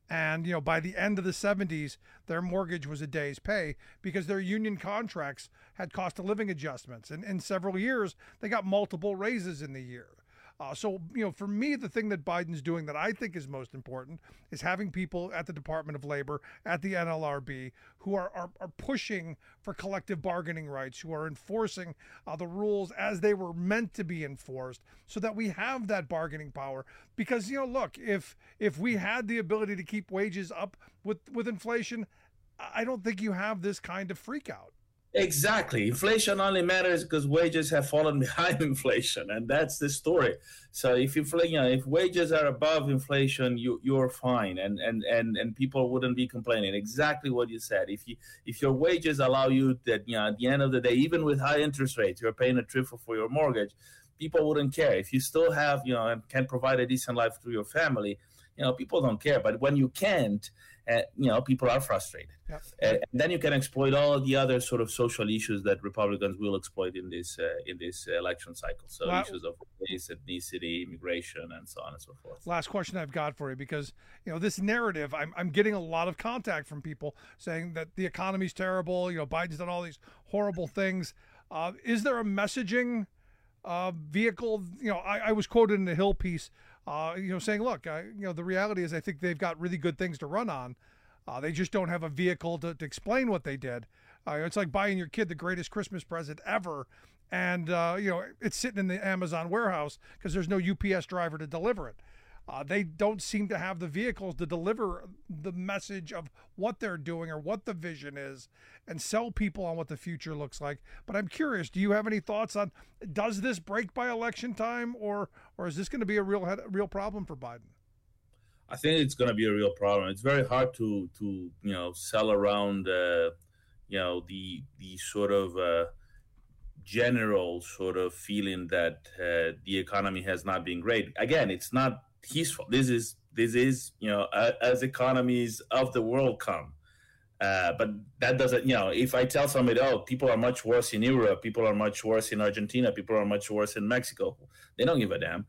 And, by the end of the 70s, their mortgage was a day's pay because their union contracts had cost of living adjustments. And in several years, they got multiple raises in the year. So, for me, the thing that Biden's doing that I think is most important is having people at the Department of Labor, at the NLRB, who are pushing for collective bargaining rights, who are enforcing the rules as they were meant to be enforced so that we have that bargaining power. Because, look, if we had the ability to keep wages up with inflation, I don't think you have this kind of freak out. Exactly. Inflation only matters because wages have fallen behind inflation, and that's the story. So if if wages are above inflation, you're fine, and people wouldn't be complaining. Exactly what you said. If your wages allow you that, at the end of the day, even with high interest rates, you're paying a triple for your mortgage, people wouldn't care. If you still have, and can provide a decent life to your family, people don't care. But when you can't, people are frustrated. Yep. And then you can exploit all the other sort of social issues that Republicans will exploit in this election cycle. So issues of race, ethnicity, immigration, and so on and so forth. Last question I've got for you, because this narrative, I'm getting a lot of contact from people saying that the economy's terrible. Biden's done all these horrible things. Is there a messaging vehicle? I was quoted in the Hill piece. Saying, look, the reality is I think they've got really good things to run on. They just don't have a vehicle to explain what they did. It's like buying your kid the greatest Christmas present ever. And, it's sitting in the Amazon warehouse because there's no UPS driver to deliver it. They don't seem to have the vehicles to deliver the message of what they're doing or what the vision is and sell people on what the future looks like. But I'm curious, do you have any thoughts on, does this break by election time, or is this going to be a real problem for Biden? I think it's going to be a real problem. It's very hard to sell around the sort of general sort of feeling that the economy has not been great. Again, it's not his fault. This is as economies of the world come. But that doesn't, if I tell somebody, people are much worse in Europe, people are much worse in Argentina, people are much worse in Mexico, they don't give a damn.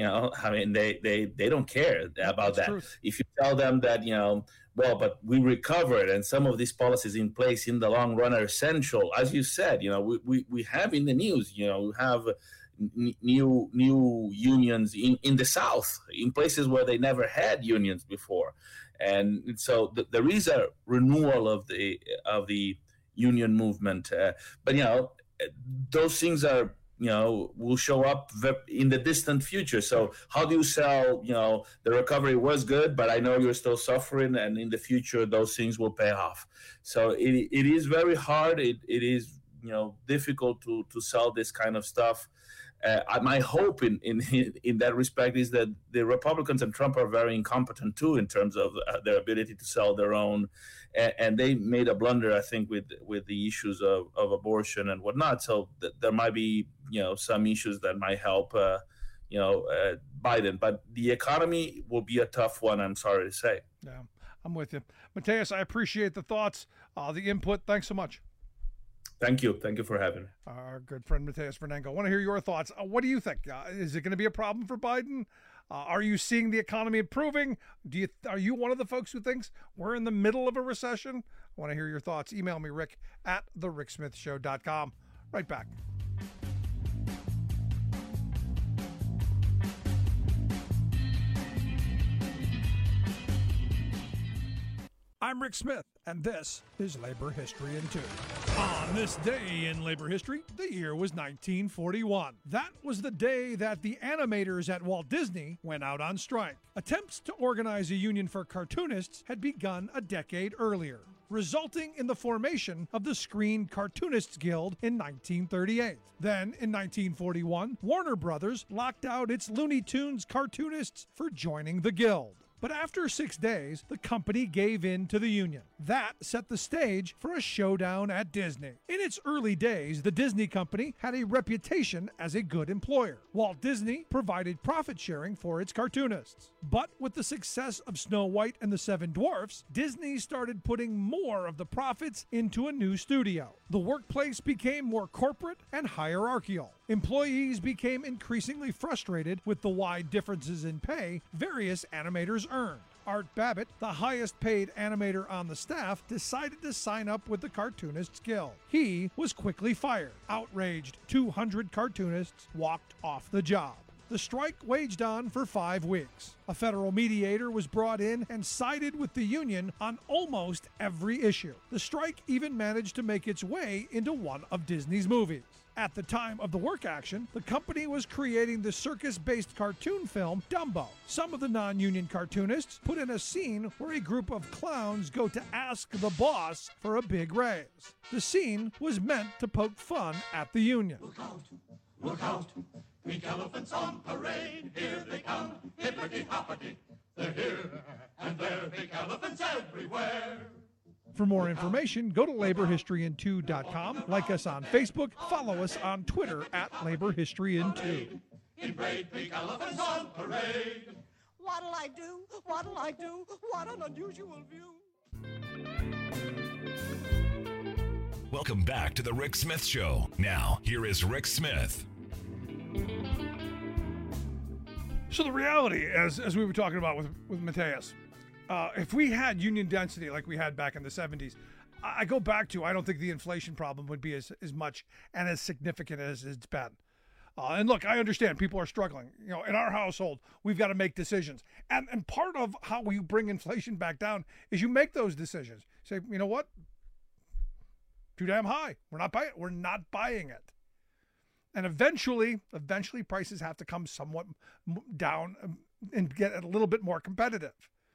They don't care about that. True. If you tell them that, but we recovered and some of these policies in place in the long run are essential, as you said, we have in the news, we have new unions in the South, in places where they never had unions before. And so there is a renewal of the union movement. But, those things are, will show up in the distant future. So how do you sell, the recovery was good, but I know you're still suffering, and in the future, those things will pay off. So it is very hard. It is, difficult to sell this kind of stuff. My hope in that respect is that the Republicans and Trump are very incompetent too in terms of their ability to sell their own, and they made a blunder, I think, with the issues of abortion and whatnot. So there might be some issues that might help Biden, but the economy will be a tough one. I'm sorry to say. Yeah, I'm with you, Mateus. I appreciate the thoughts, the input. Thanks so much. Thank you. Thank you for having me. Our good friend, Mateus Fernango. I want to hear your thoughts. What do you think? Is it going to be a problem for Biden? Are you seeing the economy improving? Are you one of the folks who thinks we're in the middle of a recession? I want to hear your thoughts. Email me, rick@thericksmithshow.com. Right back. I'm Rick Smith, and this is Labor History in 2. On this day in labor history, the year was 1941. That was the day that the animators at Walt Disney went out on strike. Attempts to organize a union for cartoonists had begun a decade earlier, resulting in the formation of the Screen Cartoonists Guild in 1938. Then, in 1941, Warner Brothers locked out its Looney Tunes cartoonists for joining the guild. But after 6 days, the company gave in to the union. That set the stage for a showdown at Disney. In its early days, the Disney company had a reputation as a good employer. Walt Disney provided profit sharing for its cartoonists. But with the success of Snow White and the Seven Dwarfs, Disney started putting more of the profits into a new studio. The workplace became more corporate and hierarchical. Employees became increasingly frustrated with the wide differences in pay various animators earned. Art Babbitt, the highest paid animator on the staff, decided to sign up with the Cartoonists Guild. He was quickly fired. Outraged, 200 cartoonists walked off the job. The strike waged on for 5 weeks. A federal mediator was brought in and sided with the union on almost every issue. The strike even managed to make its way into one of Disney's movies. At the time of the work action, the company was creating the circus-based cartoon film Dumbo. Some of the non-union cartoonists put in a scene where a group of clowns go to ask the boss for a big raise. The scene was meant to poke fun at the union. Look out, pink elephants on parade, here they come, hippity-hoppity. They're here, and there are pink elephants everywhere. For more information, go to laborhistoryin2.com, like us on Facebook, follow us on Twitter at laborhistoryin2. In parade, pink elephants on parade. What'll I do? What'll I do? What an unusual view. Welcome back to the Rick Smith Show. Now, here is Rick Smith. So the reality, as we were talking about with Mateus, if we had union density like we had back in the 70s, I go back to, I don't think the inflation problem would be as much and as significant as it's been. And look, I understand people are struggling. You know, in our household, we've got to make decisions. And part of how we bring inflation back down is you make those decisions. Say, you know what? Too damn high. We're not buying it. And eventually prices have to come somewhat down and get a little bit more competitive.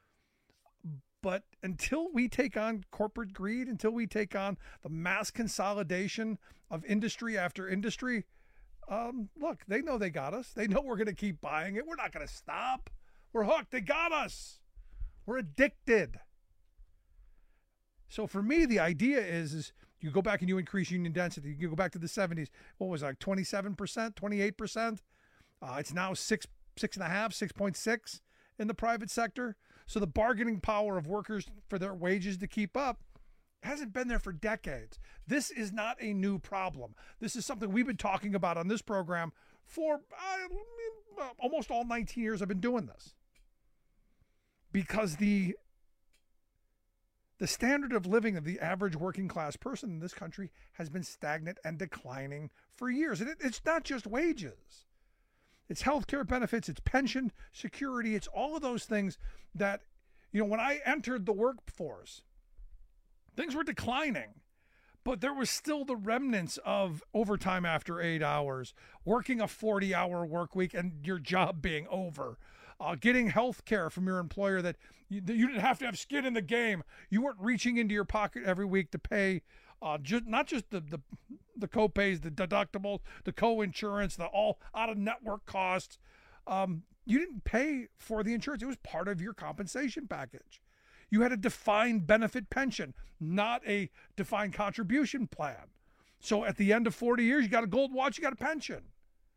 But until we take on corporate greed, until we take on the mass consolidation of industry after industry, look, they know they got us. They know we're going to keep buying it. We're not going to stop. We're hooked. They got us. We're addicted. So for me, the idea is you go back and you increase union density. You go back to the 70s. What was it, like 27%, 28%? It's now 6.5, 6.6 in the private sector. So the bargaining power of workers for their wages to keep up hasn't been there for decades. This is not a new problem. This is something we've been talking about on this program for almost all 19 years I've been doing this. Because the standard of living of the average working class person in this country has been stagnant and declining for years. And it's not just wages. It's healthcare benefits, it's pension security, it's all of those things that, you know, when I entered the workforce, things were declining, but there was still the remnants of overtime after 8 hours, working a 40-hour work week and your job being over, getting health care from your employer that you didn't have to have skin in the game. You weren't reaching into your pocket every week to pay not just the co-pays, the deductibles, the co-insurance, the all out-of-network costs. You didn't pay for the insurance. It was part of your compensation package. You had a defined benefit pension, not a defined contribution plan. So at the end of 40 years, you got a gold watch, you got a pension.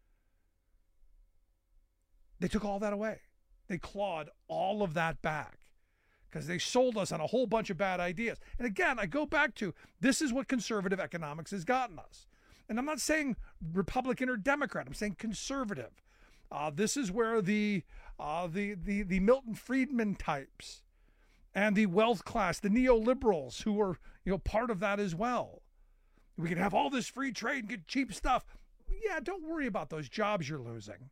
They took all that away. They clawed all of that back because they sold us on a whole bunch of bad ideas. And again, I go back to, this is what conservative economics has gotten us. And I'm not saying Republican or Democrat, I'm saying conservative. This is where the Milton Friedman types and the wealth class, the neoliberals who are, you know, part of that as well. We can have all this free trade and get cheap stuff. Yeah, don't worry about those jobs you're losing.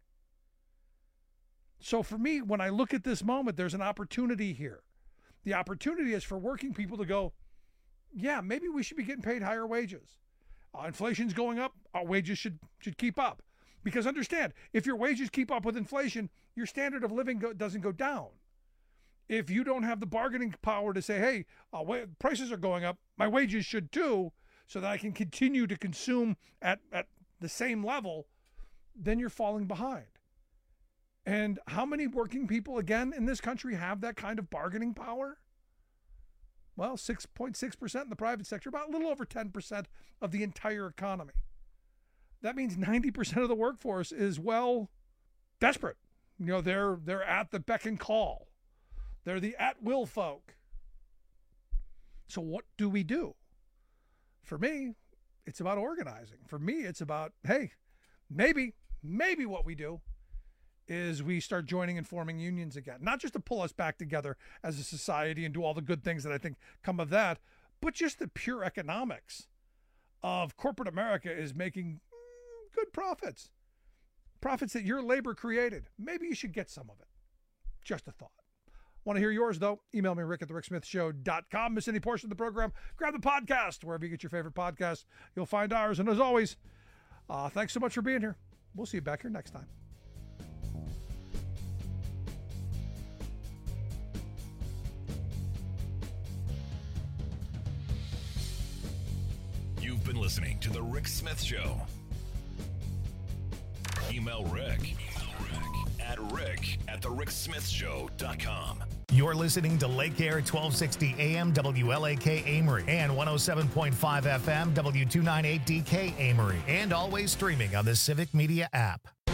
So for me, when I look at this moment, there's an opportunity here. The opportunity is for working people to go, yeah, maybe we should be getting paid higher wages. Inflation's going up, our wages should keep up. Because understand, if your wages keep up with inflation, your standard of living doesn't go down. If you don't have the bargaining power to say, hey, prices are going up, my wages should too, so that I can continue to consume at the same level, then you're falling behind. And how many working people, again, in this country have that kind of bargaining power? Well, 6.6% in the private sector, about a little over 10% of the entire economy. That means 90% of the workforce is, well, desperate. You know, they're at the beck and call. They're the at-will folk. So what do we do? For me, it's about organizing. For me, it's about, hey, maybe what we do is we start joining and forming unions again. Not just to pull us back together as a society and do all the good things that I think come of that, but just the pure economics of corporate America is making good profits. Profits that your labor created. Maybe you should get some of it. Just a thought. Want to hear yours, though? Email me, rick@thericksmithshow.com. Miss any portion of the program? Grab the podcast. Wherever you get your favorite podcast, you'll find ours. And as always, thanks so much for being here. We'll see you back here next time. You've been listening to The Rick Smith Show. Email Rick at rick@thericksmithshow.com. You're listening to Lake Air 1260 AM WLAK Amory and 107.5 FM W298DK Amory, and always streaming on the Civic Media app.